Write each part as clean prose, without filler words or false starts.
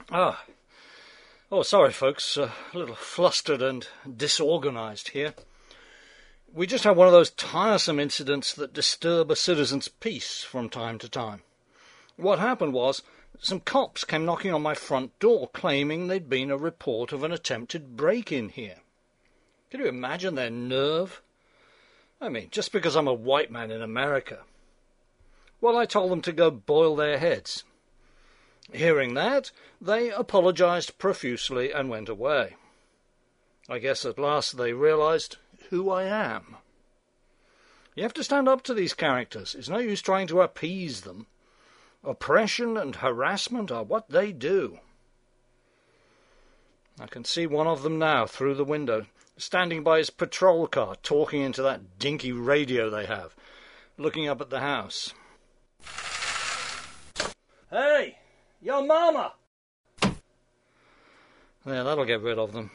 Ah, oh, sorry, folks. A little flustered and disorganized here. We just had one of those tiresome incidents that disturb a citizen's peace from time to time. What happened was, some cops came knocking on my front door claiming there'd been a report of an attempted break-in here. Can you imagine their nerve? I mean, just because I'm a white man in America. Well, I told them to go boil their heads. Hearing that, they apologized profusely and went away. I guess at last they realized who I am. You have to stand up to these characters. It's no use trying to appease them. Oppression and harassment are what they do. I can see one of them now through the window, standing by his patrol car, talking into that dinky radio they have, looking up at the house. Hey, your mama! There, that'll get rid of them.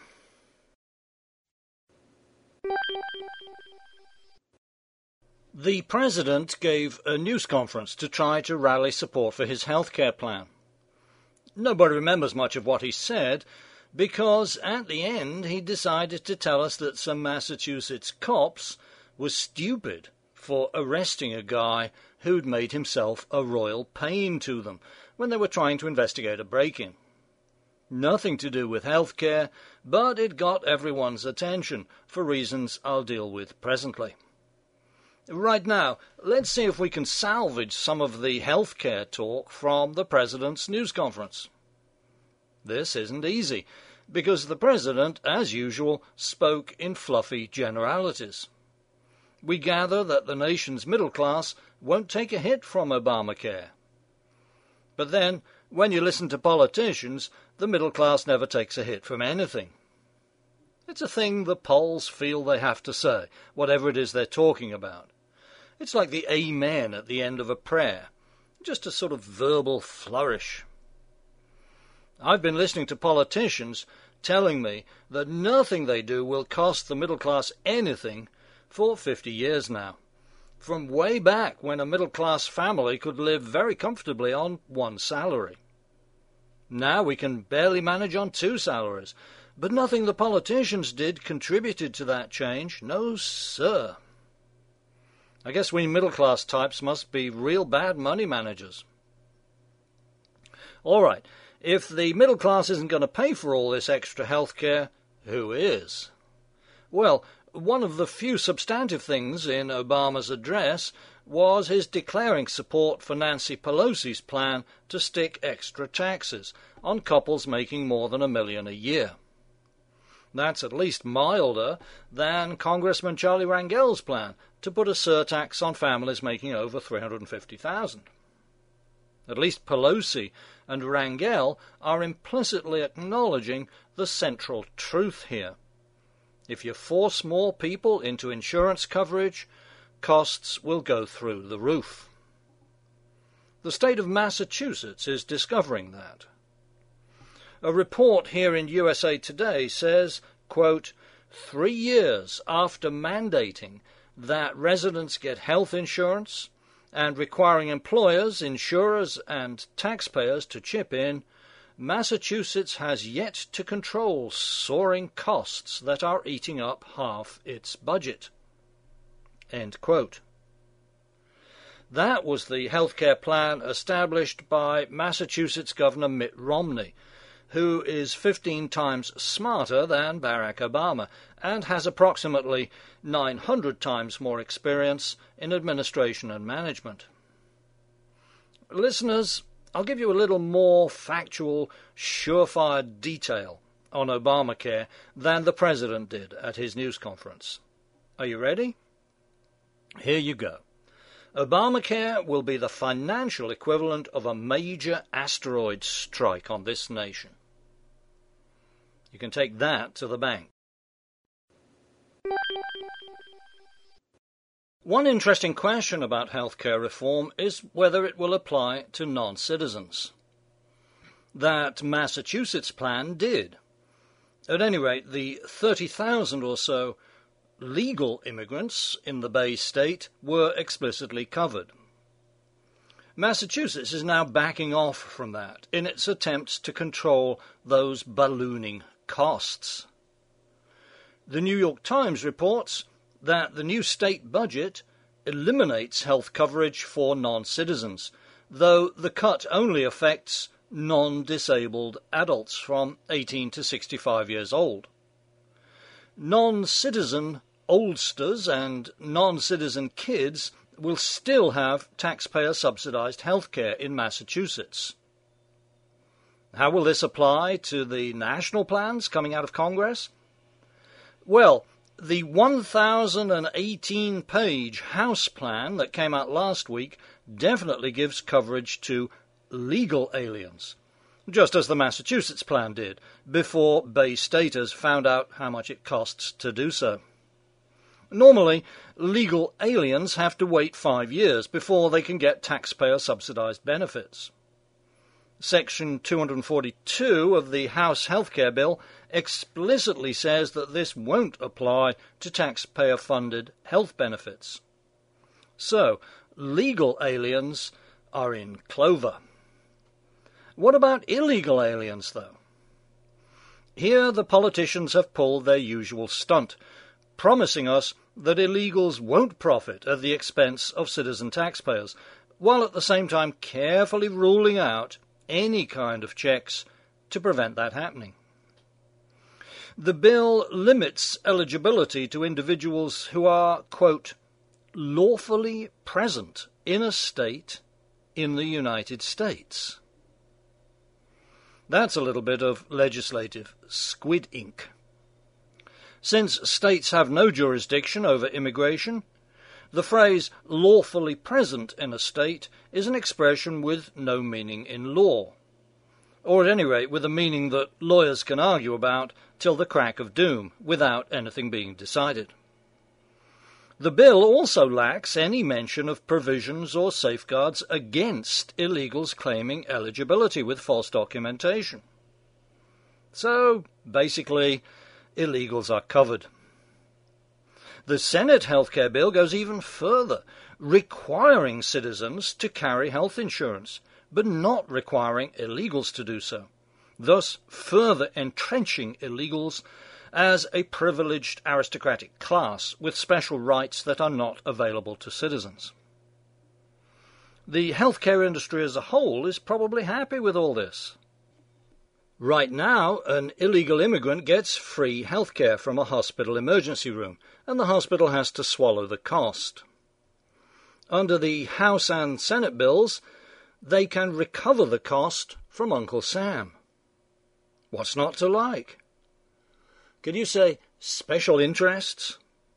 The President gave a news conference to try to rally support for his healthcare plan. Nobody remembers much of what he said, because at the end he decided to tell us that some Massachusetts cops were stupid for arresting a guy who'd made himself a royal pain to them when they were trying to investigate a break-in. Nothing to do with healthcare, but it got everyone's attention for reasons I'll deal with presently. Right now, let's see if we can salvage some of the healthcare talk from the President's news conference. This isn't easy, because the President, as usual, spoke in fluffy generalities. We gather that the nation's middle class won't take a hit from Obamacare. But then, when you listen to politicians, the middle class never takes a hit from anything. It's a thing the polls feel they have to say, whatever it is they're talking about. It's like the amen at the end of a prayer, just a sort of verbal flourish. I've been listening to politicians telling me that nothing they do will cost the middle class anything for 50 years now, from way back when a middle-class family could live very comfortably on one salary. Now we can barely manage on 2 salaries, but nothing the politicians did contributed to that change. No, sir. I guess we middle-class types must be real bad money managers. All right, if the middle class isn't going to pay for all this extra health care, who is? Well, one of the few substantive things in Obama's address was his declaring support for Nancy Pelosi's plan to stick extra taxes on couples making more than $1 million a year. That's at least milder than Congressman Charlie Rangel's plan to put a surtax on families making over $350,000. At least Pelosi and Rangel are implicitly acknowledging the central truth here. If you force more people into insurance coverage, costs will go through the roof. The state of Massachusetts is discovering that. A report here in USA Today says, quote, 3 years after mandating that residents get health insurance and requiring employers, insurers, and taxpayers to chip in, Massachusetts has yet to control soaring costs that are eating up half its budget. End quote. That was the healthcare plan established by Massachusetts Governor Mitt Romney, who is 15 times smarter than Barack Obama and has approximately 900 times more experience in administration and management. Listeners, I'll give you a little more factual, surefire detail on Obamacare than the President did at his news conference. Are you ready? Here you go. Obamacare will be the financial equivalent of a major asteroid strike on this nation. You can take that to the bank. One interesting question about healthcare reform is whether it will apply to non-citizens. That Massachusetts plan did. At any rate, the 30,000 or so legal immigrants in the Bay State were explicitly covered. Massachusetts is now backing off from that in its attempts to control those ballooning costs. The New York Times reports that the new state budget eliminates health coverage for non-citizens, though the cut only affects non-disabled adults from 18 to 65 years old. Non-citizen oldsters and non-citizen kids will still have taxpayer-subsidized health care in Massachusetts. How will this apply to the national plans coming out of Congress? Well, the 1,018-page House plan that came out last week definitely gives coverage to legal aliens, just as the Massachusetts plan did, before Bay Staters found out how much it costs to do so. Normally, legal aliens have to wait 5 years before they can get taxpayer-subsidized benefits. Section 242 of the House Healthcare Bill explicitly says that this won't apply to taxpayer-funded health benefits. So, legal aliens are in clover. What about illegal aliens, though? Here the politicians have pulled their usual stunt, promising us that illegals won't profit at the expense of citizen taxpayers, while at the same time carefully ruling out any kind of checks to prevent that happening. The bill limits eligibility to individuals who are, quote, lawfully present in a state in the United States. That's a little bit of legislative squid ink. Since states have no jurisdiction over immigration, the phrase lawfully present in a state is an expression with no meaning in law, or at any rate with a meaning that lawyers can argue about till the crack of doom without anything being decided. The bill also lacks any mention of provisions or safeguards against illegals claiming eligibility with false documentation. So, basically, illegals are covered. The Senate healthcare bill goes even further, requiring citizens to carry health insurance, but not requiring illegals to do so, thus further entrenching illegals as a privileged aristocratic class with special rights that are not available to citizens. The healthcare industry as a whole is probably happy with all this. Right now, an illegal immigrant gets free healthcare from a hospital emergency room, and the hospital has to swallow the cost. Under the House and Senate bills, they can recover the cost from Uncle Sam. What's not to like? Can you say special interests?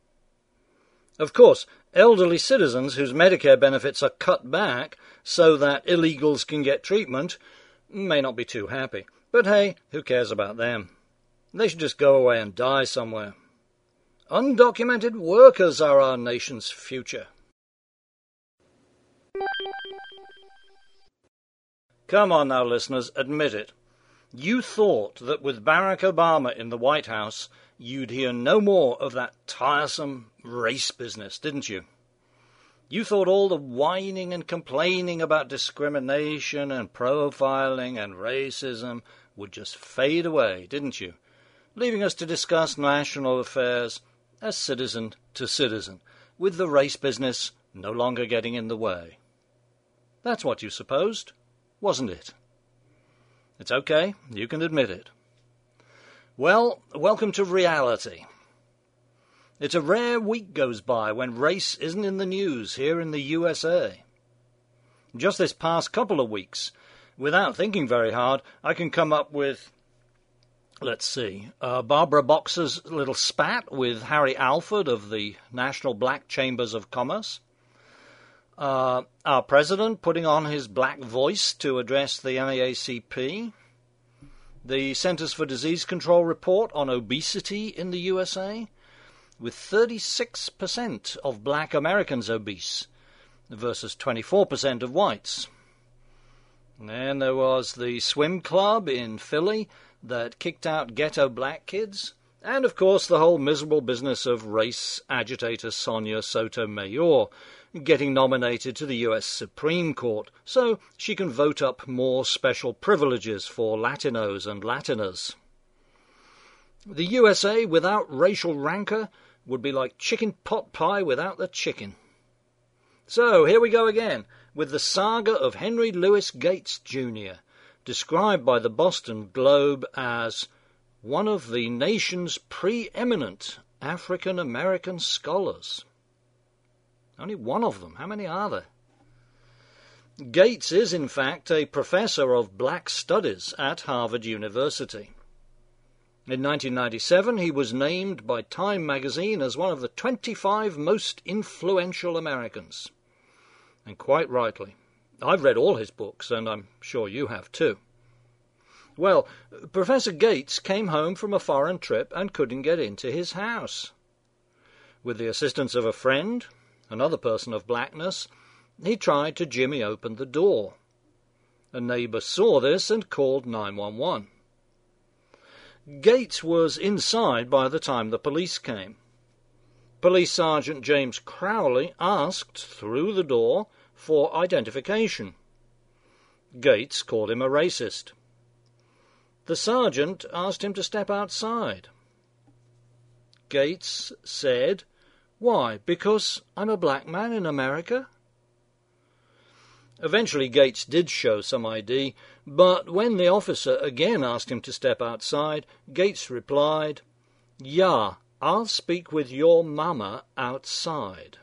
Of course, elderly citizens whose Medicare benefits are cut back so that illegals can get treatment may not be too happy. But hey, who cares about them? They should just go away and die somewhere. Undocumented workers are our nation's future. Come on now, listeners, admit it. You thought that with Barack Obama in the White House, you'd hear no more of that tiresome race business, didn't you? You thought all the whining and complaining about discrimination and profiling and racism would just fade away, didn't you? Leaving us to discuss national affairs as citizen to citizen, with the race business no longer getting in the way. That's what you supposed, wasn't it? It's okay, you can admit it. Well, welcome to reality. It's a rare week goes by when race isn't in the news here in the USA. Just this past couple of weeks, without thinking very hard, I can come up with, let's see, Barbara Boxer's little spat with Harry Alford of the National Black Chambers of Commerce, our president putting on his black voice to address the NAACP, the Centers for Disease Control report on obesity in the USA, with 36% of black Americans obese versus 24% of whites. And then there was the swim club in Philly that kicked out ghetto black kids, And, of course, the whole miserable business of race agitator Sonia Sotomayor getting nominated to the US Supreme Court so she can vote up more special privileges for Latinos and Latinas. The USA without racial rancor would be like chicken pot pie without the chicken. So here we go again with the saga of Henry Louis Gates, Jr., described by the Boston Globe as one of the nation's preeminent African-American scholars. Only one of them. How many are there? Gates is, in fact, a professor of black studies at Harvard University. In 1997, he was named by Time magazine as one of the 25 most influential Americans. And quite rightly. I've read all his books, and I'm sure you have too. Well, Professor Gates came home from a foreign trip and couldn't get into his house. With the assistance of a friend, another person of blackness, he tried to jimmy open the door. A neighbour saw this and called 911. Gates was inside by the time the police came. Police Sergeant James Crowley asked, through the door, for identification. Gates called him a racist. The sergeant asked him to step outside. Gates said, "Why, because I'm a black man in America?" Eventually Gates did show some ID, but when the officer again asked him to step outside, Gates replied, "Yeah, I'll speak with your mama outside."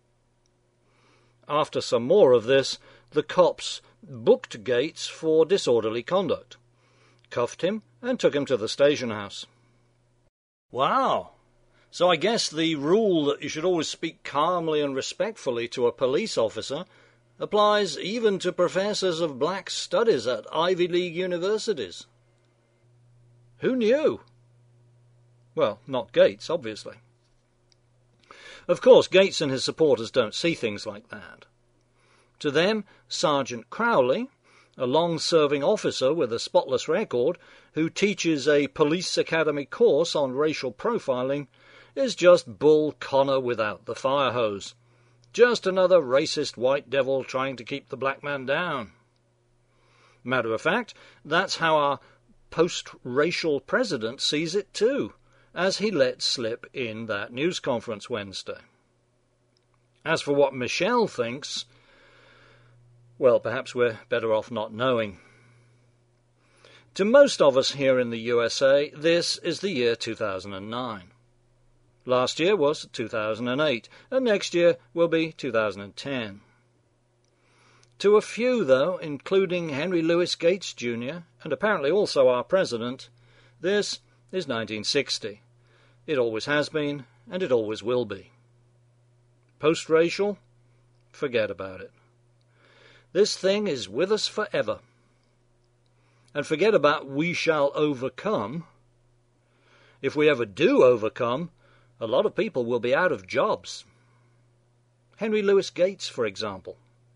After some more of this, the cops booked Gates for disorderly conduct, cuffed him, and took him to the station house. Wow! So I guess the rule that you should always speak calmly and respectfully to a police officer applies even to professors of black studies at Ivy League universities. Who knew? Well, not Gates, obviously. Of course, Gates and his supporters don't see things like that. To them, Sergeant Crowley, a long-serving officer with a spotless record who teaches a police academy course on racial profiling, is just Bull Connor without the fire hose. Just another racist white devil trying to keep the black man down. Matter of fact, that's how our post-racial president sees it too, as he let slip in that news conference Wednesday. As for what Michelle thinks, well, perhaps we're better off not knowing. To most of us here in the USA, this is the year 2009. Last year was 2008, and next year will be 2010. To a few, though, including Henry Louis Gates, Jr., and apparently also our president, this is 1960. It always has been, and it always will be. Post-racial? Forget about it. This thing is with us forever. And forget about we shall overcome. If we ever do overcome, a lot of people will be out of jobs. Henry Louis Gates, for example.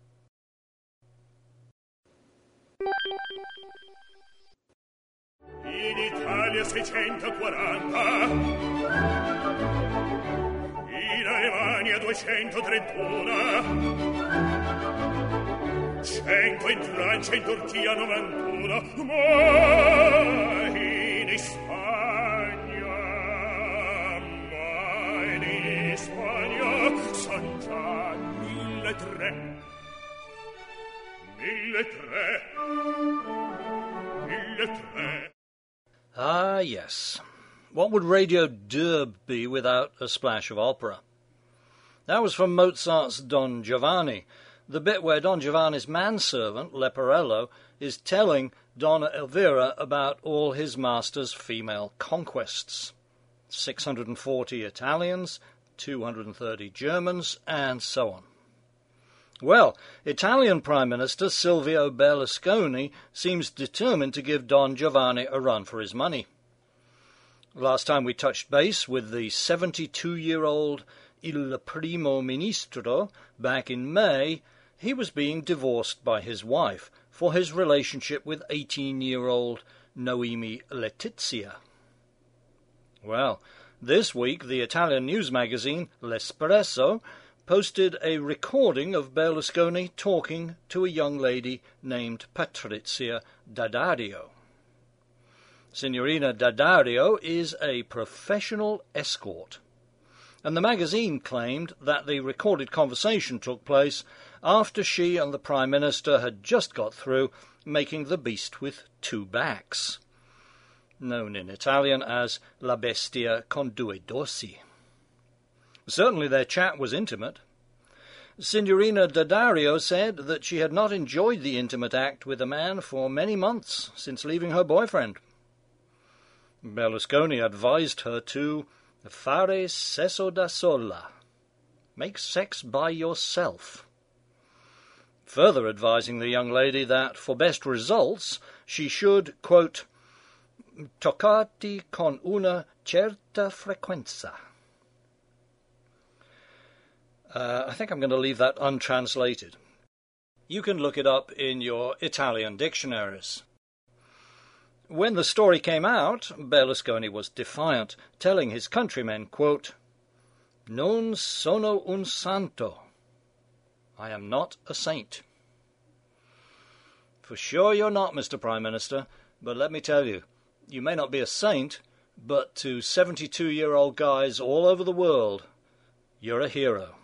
In Italia 640, in Alemania 231, 100 in Francia, in Turchia 91, ma in Spagna son già 1.300. 1.300. Ah, yes. What would Radio Derb be without a splash of opera? That was from Mozart's Don Giovanni, the bit where Don Giovanni's manservant, Leporello, is telling Donna Elvira about all his master's female conquests. 640 Italians, 230 Germans, and so on. Well, Italian Prime Minister Silvio Berlusconi seems determined to give Don Giovanni a run for his money. Last time we touched base with the 72-year-old Il Primo Ministro back in May, he was being divorced by his wife for his relationship with 18-year-old Noemi Letizia. Well, this week the Italian news magazine L'Espresso posted a recording of Berlusconi talking to a young lady named Patrizia Daddario. Signorina Daddario is a professional escort, and the magazine claimed that the recorded conversation took place after she and the Prime Minister had just got through making the beast with two backs, known in Italian as La Bestia con due dorsi. Certainly their chat was intimate. Signorina Daddario said that she had not enjoyed the intimate act with a man for many months since leaving her boyfriend. Berlusconi advised her to fare sesso da sola, make sex by yourself, further advising the young lady that for best results she should, quote, toccarti con una certa frequenza. I think I'm going to leave that untranslated. You can look it up in your Italian dictionaries. When the story came out, Berlusconi was defiant, telling his countrymen, quote, non sono un santo. I am not a saint. For sure you're not, Mr. Prime Minister, but let me tell you, you may not be a saint, but to 72-year-old guys all over the world, you're a hero.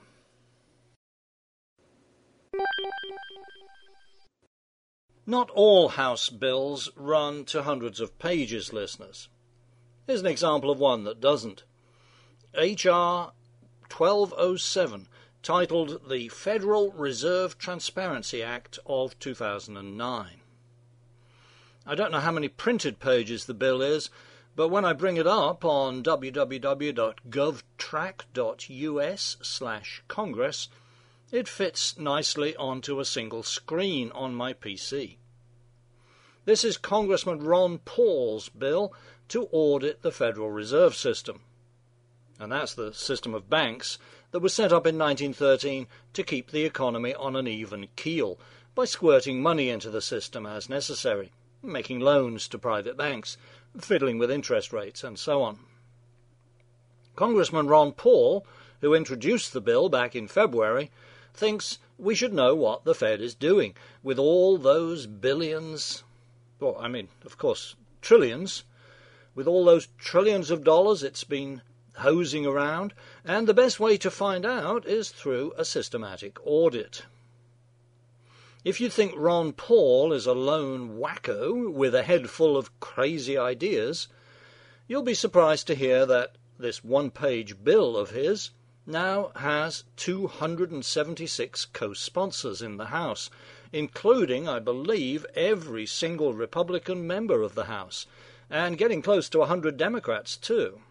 Not all House bills run to hundreds of pages, listeners. Here's an example of one that doesn't. H.R. 1207, titled the Federal Reserve Transparency Act of 2009. I don't know how many printed pages the bill is, but when I bring it up on www.govtrack.us/Congress, it fits nicely onto a single screen on my PC. This is Congressman Ron Paul's bill to audit the Federal Reserve System. And that's the system of banks that was set up in 1913 to keep the economy on an even keel by squirting money into the system as necessary, making loans to private banks, fiddling with interest rates, and so on. Congressman Ron Paul, who introduced the bill back in February, thinks we should know what the Fed is doing with all those billions, of course, trillions, with all those trillions of dollars it's been hosing around, and the best way to find out is through a systematic audit. If you think Ron Paul is a lone wacko with a head full of crazy ideas, you'll be surprised to hear that this one-page bill of his now has 276 co-sponsors in the House, including, I believe, every single Republican member of the House, and getting close to 100 Democrats too.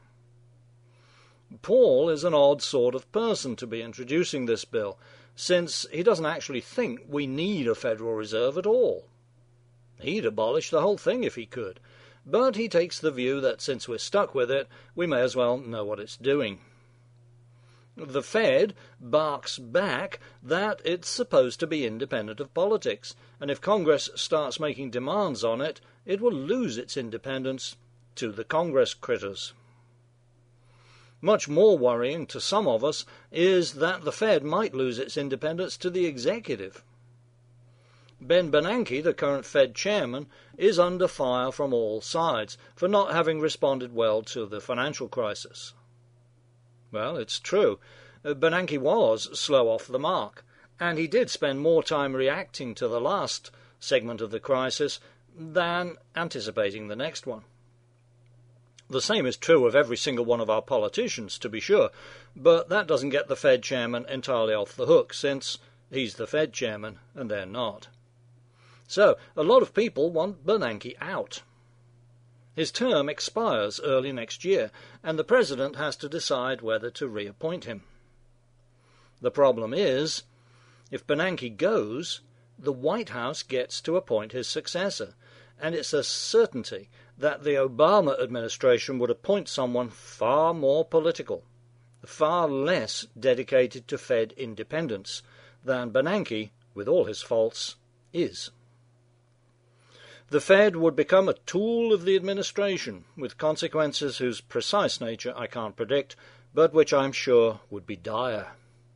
Paul is an odd sort of person to be introducing this bill, since he doesn't actually think we need a Federal Reserve at all. He'd abolish the whole thing if he could, but he takes the view that since we're stuck with it, we may as well know what it's doing. The Fed barks back that it's supposed to be independent of politics, and if Congress starts making demands on it, it will lose its independence to the Congress critters. Much more worrying to some of us is that the Fed might lose its independence to the executive. Ben Bernanke, the current Fed chairman, is under fire from all sides for not having responded well to the financial crisis. Well, it's true. Bernanke was slow off the mark, and he did spend more time reacting to the last segment of the crisis than anticipating the next one. The same is true of every single one of our politicians, to be sure, but that doesn't get the Fed chairman entirely off the hook, since he's the Fed chairman and they're not. So, a lot of people want Bernanke out. His term expires early next year, and the President has to decide whether to reappoint him. The problem is, if Bernanke goes, the White House gets to appoint his successor, and it's a certainty that the Obama administration would appoint someone far more political, far less dedicated to Fed independence than Bernanke, with all his faults, is. The Fed would become a tool of the administration, with consequences whose precise nature I can't predict, but which I'm sure would be dire.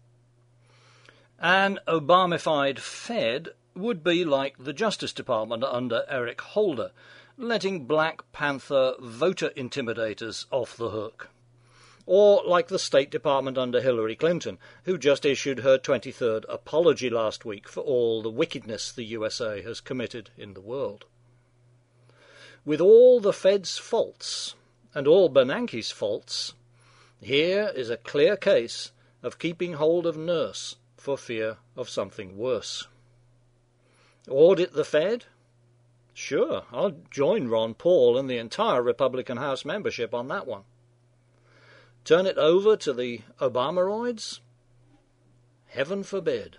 An Obamified Fed would be like the Justice Department under Eric Holder, letting Black Panther voter intimidators off the hook. Or like the State Department under Hillary Clinton, who just issued her 23rd apology last week for all the wickedness the USA has committed in the world. With all the Fed's faults, and all Bernanke's faults, here is a clear case of keeping hold of nurse for fear of something worse. Audit the Fed? Sure, I'll join Ron Paul and the entire Republican House membership on that one. Turn it over to the Obameroids? Heaven forbid.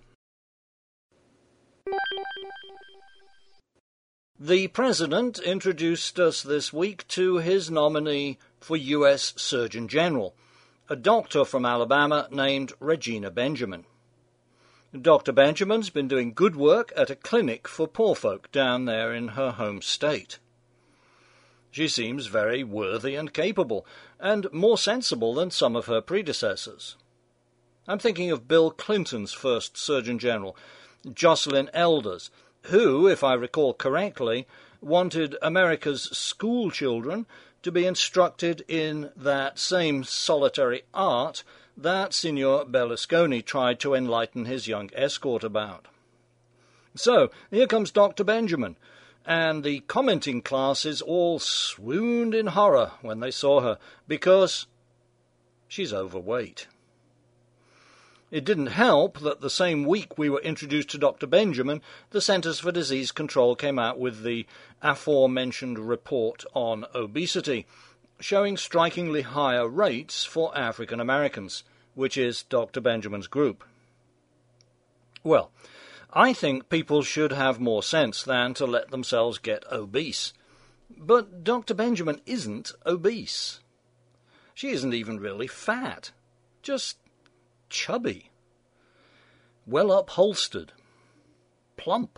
The President introduced us this week to his nominee for U.S. Surgeon General, a doctor from Alabama named Regina Benjamin. Dr. Benjamin's been doing good work at a clinic for poor folk down there in her home state. She seems very worthy and capable, and more sensible than some of her predecessors. I'm thinking of Bill Clinton's first Surgeon General, Jocelyn Elders, who, if I recall correctly, wanted America's school children to be instructed in that same solitary art that Signor Berlusconi tried to enlighten his young escort about. So, here comes Dr. Benjamin, and the commenting classes all swooned in horror when they saw her, because she's overweight. It didn't help that the same week we were introduced to Dr. Benjamin, the Centers for Disease Control came out with the aforementioned report on obesity, showing strikingly higher rates for African Americans, which is Dr. Benjamin's group. Well, I think people should have more sense than to let themselves get obese. But Dr. Benjamin isn't obese. She isn't even really fat, just chubby, well upholstered, plump,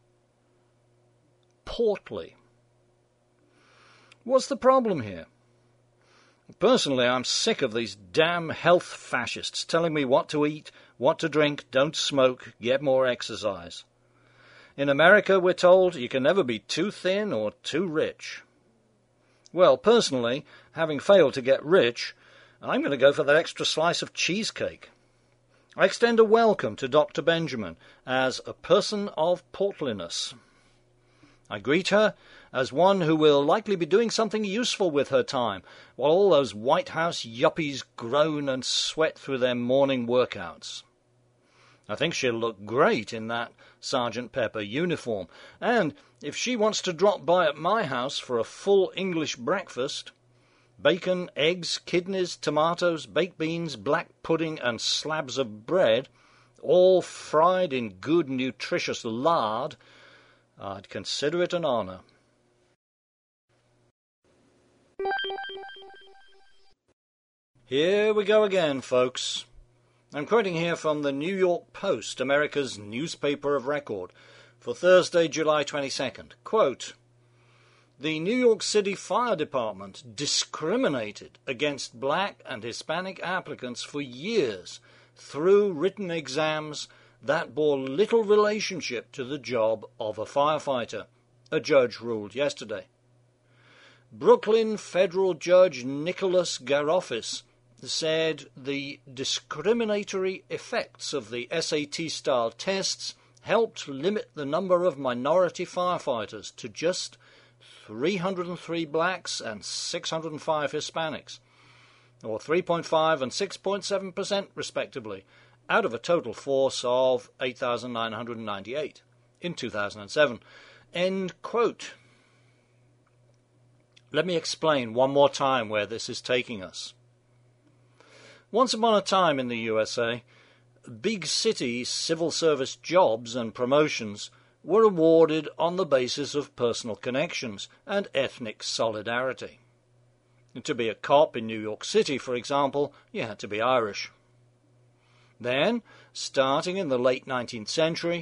portly. What's the problem here? Personally, I'm sick of these damn health fascists telling me what to eat, what to drink, don't smoke, get more exercise. In America, we're told you can never be too thin or too rich. Well, personally, having failed to get rich, I'm going to go for that extra slice of cheesecake. I extend a welcome to Dr. Benjamin as a person of portliness. I greet her as one who will likely be doing something useful with her time, while all those White House yuppies groan and sweat through their morning workouts. I think she'll look great in that Sergeant Pepper uniform, and if she wants to drop by at my house for a full English breakfast, bacon, eggs, kidneys, tomatoes, baked beans, black pudding, and slabs of bread, all fried in good nutritious lard, I'd consider it an honor. Here we go again, folks. I'm quoting here from the New York Post, America's newspaper of record, for Thursday, July 22nd. Quote, "The New York City Fire Department discriminated against black and Hispanic applicants for years through written exams that bore little relationship to the job of a firefighter," a judge ruled yesterday. Brooklyn federal judge Nicholas Garofis said the discriminatory effects of the SAT-style tests helped limit the number of minority firefighters to just 303 blacks and 605 Hispanics, or 3.5 and 6.7% respectively, out of a total force of 8,998 in 2007. End quote. Let me explain one more time where this is taking us. Once upon a time in the USA, big city civil service jobs and promotions were awarded on the basis of personal connections and ethnic solidarity. To be a cop in New York City, for example, you had to be Irish. Then, starting in the late 19th century,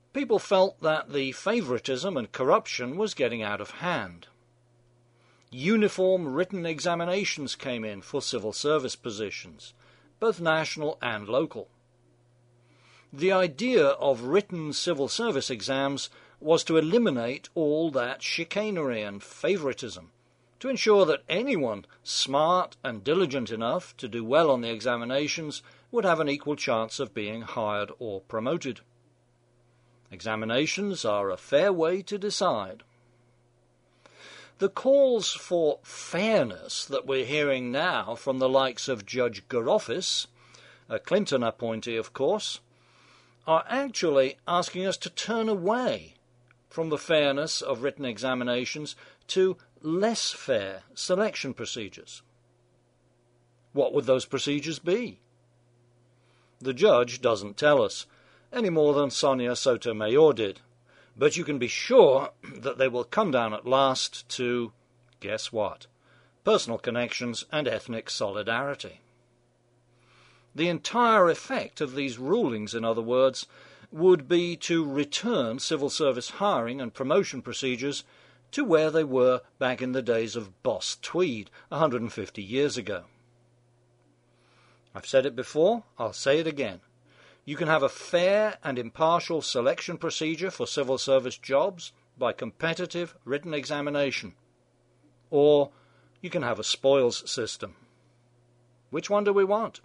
People felt that the favoritism and corruption was getting out of hand. Uniform written examinations came in for civil service positions, both national and local. The idea of written civil service exams was to eliminate all that chicanery and favoritism, to ensure that anyone smart and diligent enough to do well on the examinations would have an equal chance of being hired or promoted. Examinations are a fair way to decide. The calls for fairness that we're hearing now from the likes of Judge Garifusis, a Clinton appointee of course, are actually asking us to turn away from the fairness of written examinations to less fair selection procedures. What would those procedures be? The judge doesn't tell us, any more than Sonia Sotomayor did, but you can be sure that they will come down at last to, guess what, personal connections and ethnic solidarity. The entire effect of these rulings, in other words, would be to return civil service hiring and promotion procedures to where they were back in the days of Boss Tweed 150 years ago. I've said it before, I'll say it again. You can have a fair and impartial selection procedure for civil service jobs by competitive written examination, or you can have a spoils system. Which one do we want?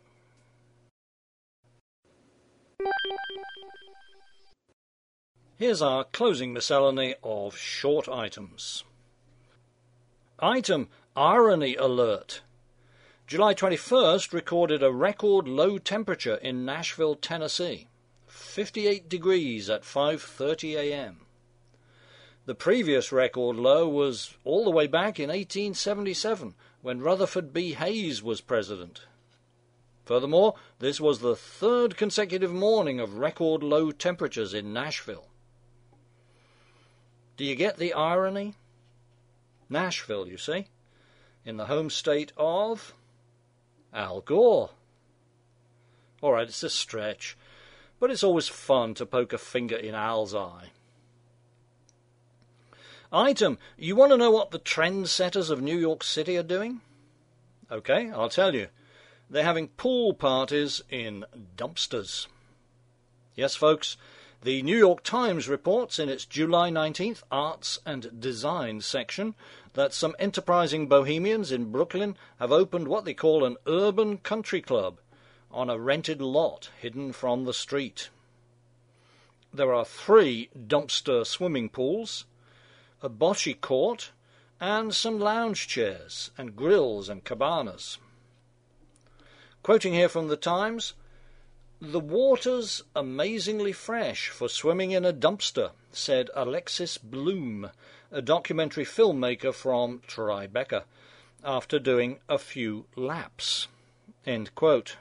Here's our closing miscellany of short items. Item Irony Alert. July 21st recorded a record low temperature in Nashville, Tennessee, 58 degrees at 5:30 a.m. The previous record low was all the way back in 1877, when Rutherford B. Hayes was president. Furthermore, this was the third consecutive morning of record low temperatures in Nashville. Do you get the irony? Nashville, you see, in the home state of Al Gore. All right, it's a stretch, but it's always fun to poke a finger in Al's eye. Item, you want to know what the trendsetters of New York City are doing? Okay, I'll tell you. They're having pool parties in dumpsters. Yes, folks, the New York Times reports in its July 19th Arts and Design section that some enterprising bohemians in Brooklyn have opened what they call an urban country club on a rented lot hidden from the street. There are 3 dumpster swimming pools, a bocce court, and some lounge chairs and grills and cabanas. Quoting here from the Times, "The water's amazingly fresh for swimming in a dumpster," said Alexis Bloom, a documentary filmmaker from Tribeca, after doing a few laps. End quote.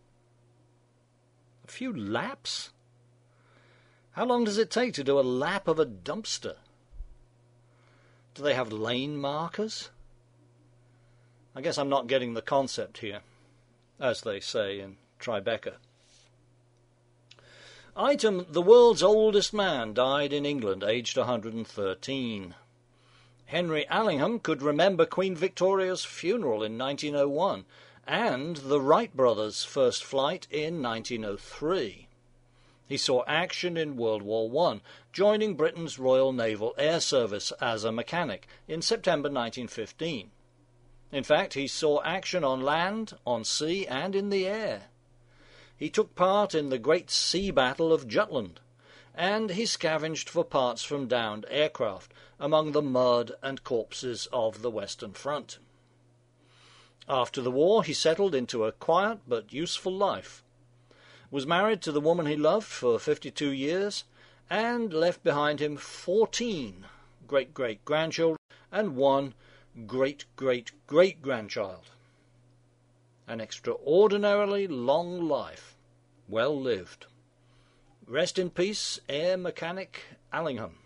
A few laps? How long does it take to do a lap of a dumpster? Do they have lane markers? I guess I'm not getting the concept here, as they say in Tribeca. Item, the world's oldest man died in England, aged 113. Henry Allingham could remember Queen Victoria's funeral in 1901 and the Wright brothers' first flight in 1903. He saw action in World War I, joining Britain's Royal Naval Air Service as a mechanic in September 1915. In fact, he saw action on land, on sea, and in the air. He took part in the Great Sea Battle of Jutland, and he scavenged for parts from downed aircraft among the mud and corpses of the Western Front. After the war, he settled into a quiet but useful life, was married to the woman he loved for 52 years, and left behind him 14 great-great-grandchildren and 1 great-great-great-grandchild. An extraordinarily long life, well lived. Rest in peace, Air Mechanic Allingham.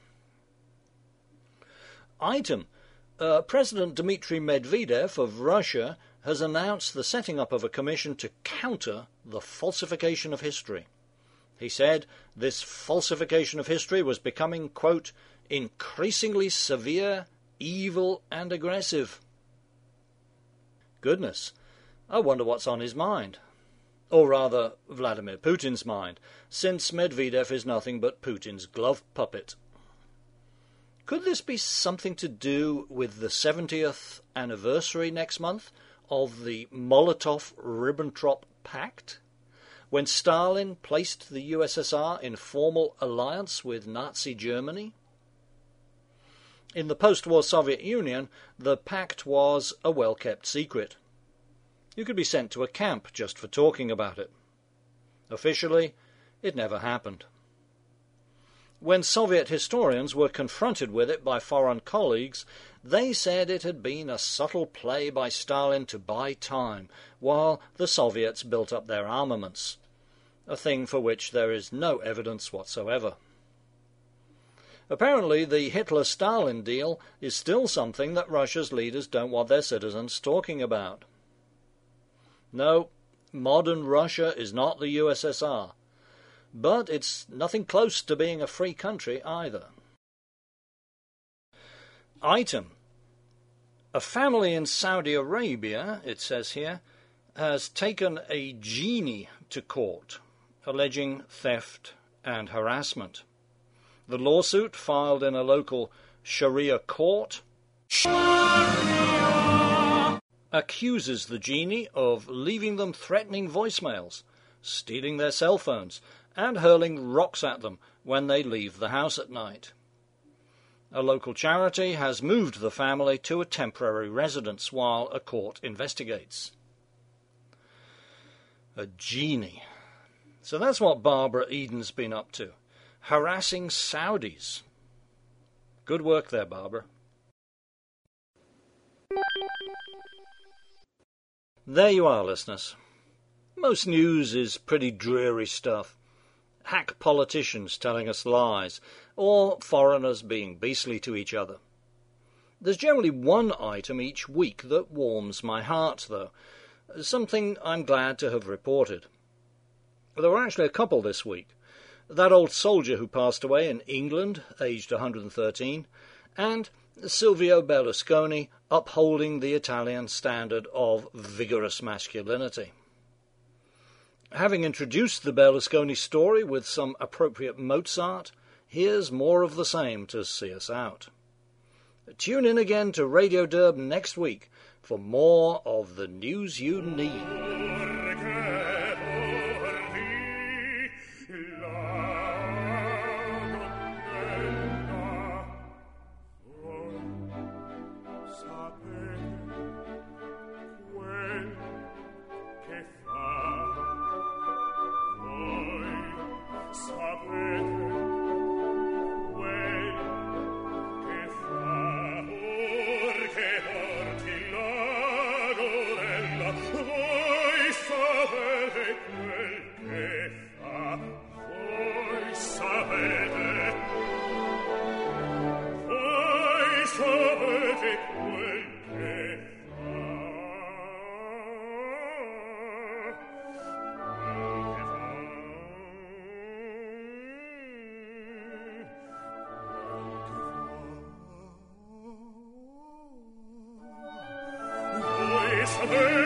Item, President Dmitry Medvedev of Russia has announced the setting up of a commission to counter the falsification of history. He said this falsification of history was becoming, quote, increasingly severe, evil and aggressive. Goodness, I wonder what's on his mind. Or rather, Vladimir Putin's mind, since Medvedev is nothing but Putin's glove puppet. Could this be something to do with the 70th anniversary next month of the Molotov-Ribbentrop Pact, when Stalin placed the USSR in formal alliance with Nazi Germany? In the post-war Soviet Union, the pact was a well-kept secret. You could be sent to a camp just for talking about it. Officially, it never happened. When Soviet historians were confronted with it by foreign colleagues, they said it had been a subtle play by Stalin to buy time, while the Soviets built up their armaments, a thing for which there is no evidence whatsoever. Apparently, the Hitler-Stalin deal is still something that Russia's leaders don't want their citizens talking about. No, modern Russia is not the USSR, but it's nothing close to being a free country either. Item. A family in Saudi Arabia, it says here, has taken a genie to court, alleging theft and harassment. The lawsuit, filed in a local Sharia court, accuses the genie of leaving them threatening voicemails, stealing their cell phones, and hurling rocks at them when they leave the house at night. A local charity has moved the family to a temporary residence while a court investigates. A genie. So that's what Barbara Eden's been up to. Harassing Saudis. Good work there, Barbara. There you are, listeners. Most news is pretty dreary stuff. Hack politicians telling us lies, or foreigners being beastly to each other. There's generally one item each week that warms my heart, though, something I'm glad to have reported. There were actually a couple this week. That old soldier who passed away in England, aged 113, and Silvio Berlusconi upholding the Italian standard of vigorous masculinity. Having introduced the Berlusconi story with some appropriate Mozart, here's more of the same to see us out. Tune in again to Radio Derb next week for more of the news you need. Sapere